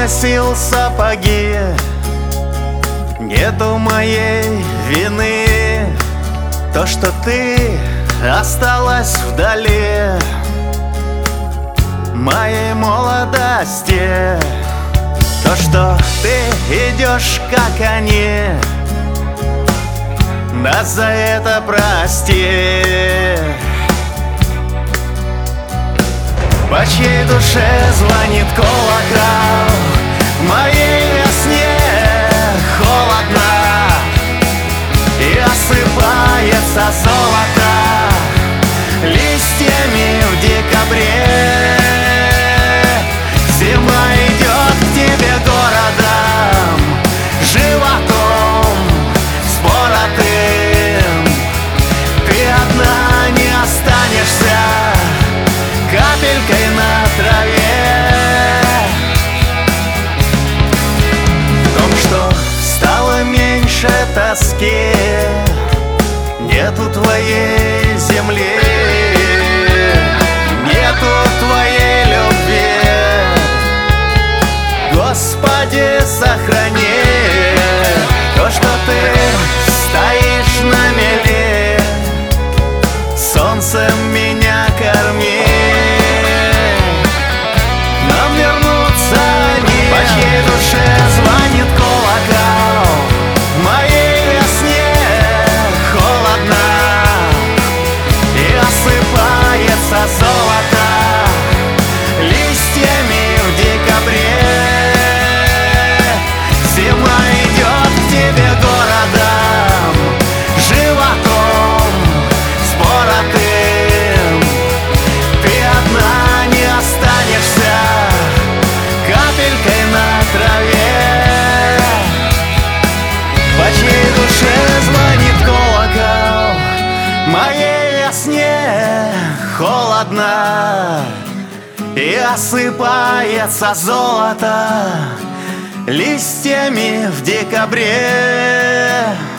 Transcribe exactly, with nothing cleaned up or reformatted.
носил сапоги, нету моей вины. То, что ты осталась вдали моей молодости, то, что ты идешь, как они, нас за это прости. По чьей душе звонит колокол, в моей весне холодно, и осыпается золото листьями в декабре. Зима идет к тебе городом, животом споротым. Ты одна не останешься капелькой на траве. В том, что стало меньше тоски, нету твоей земли, нету твоей любви. Господи, сохрани то, что ты стоишь на мели, солнцем меня корми. Нам вернуться не по чьей душе звонит колокол, в моей весне холодно, и осыпается золото листьями в декабре. Зима идет к тебе городом, животом споротым. Ты одна не останешься капелькой на траве. По чьей душе звонит колокол, в моей весне холодно, и осыпается золото листьями в декабре.